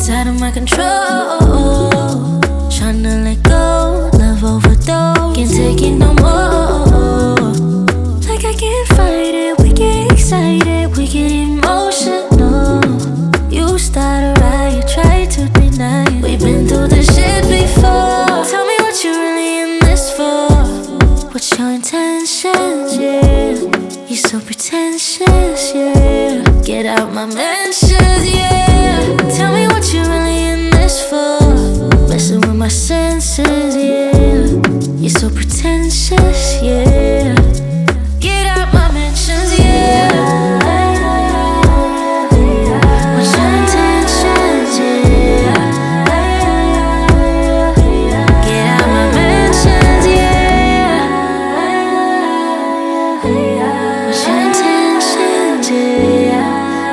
It's out of my control. Tryna let go, love overdose. Can't take it no more. Like I can't fight it, we get excited, we get emotional. You start a riot, try to deny it. We've been through this shit before. Tell me what you really in this for. What's your intentions, yeah? You so pretentious, yeah. Get out my mentions, yeah. Tell me what you really in this for. Messing with my senses, yeah. You're so pretentious, yeah. Get out my mentions, yeah. What's your intentions, yeah? Get out my mentions, yeah. What's your intentions, yeah?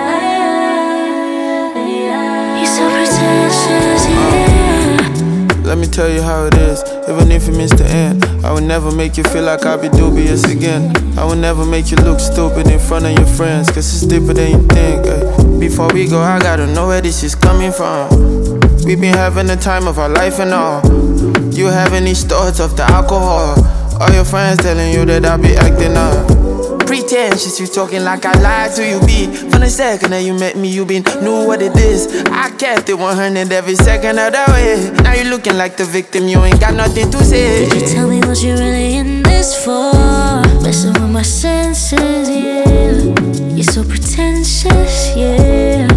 You're so pretentious, yeah. Let me tell you how it is, even if it means the end. I will never make you feel like I'll be dubious again. I will never make you look stupid in front of your friends, cause it's deeper than you think, ay. Before we go, I gotta know where this is coming from. We've been having the time of our life and all. You having these thoughts of the alcohol. All your friends telling you that I be acting up. Pretentious, you talking like I lied to you, be. From the second that you met me, you been knew what it is. I kept it 100 every second of the way. Now you looking like the victim, you ain't got nothing to say. Could you tell me what you really in this for? Messing with my senses, yeah. You're so pretentious, yeah.